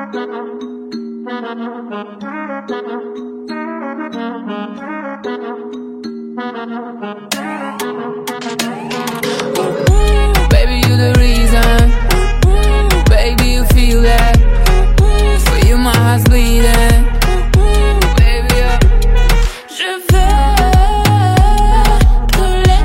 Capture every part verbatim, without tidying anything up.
Baby, you the reason. Baby, you feel that. For you my heart's bleeding. Baby, yeah. Je veux brûler.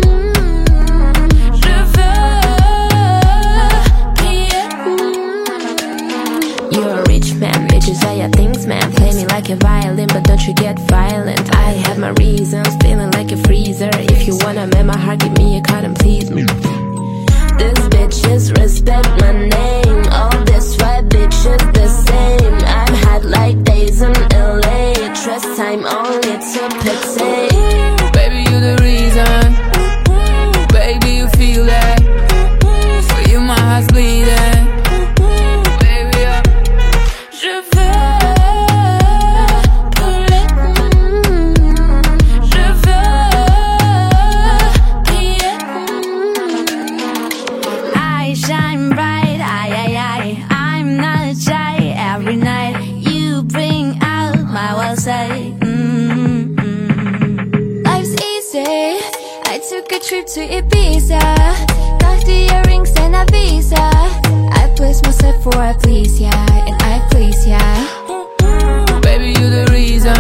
Je veux crier. You're a rich man, bitches say your things, man. Play me like a violin, but don't you get violent. I have my reasons, feeling like a freezer. If you wanna make my heart, give me a card and please me. These bitches respect my name. All these white bitches the same. I'm hot like days in L A. Trust time only to pixie. Baby, you the reason. Baby, you feel that. For you my heart's bleeding. Baby, yeah. Je veux brûler. Je veux crier. I shine bright, I, I, I I'm not shy every night. You bring out my wild side. mm-hmm. Life's easy. I took a trip to Ibiza. Got the earrings and a visa. I place myself for I please, yeah. And I please, yeah. Baby, you the reason.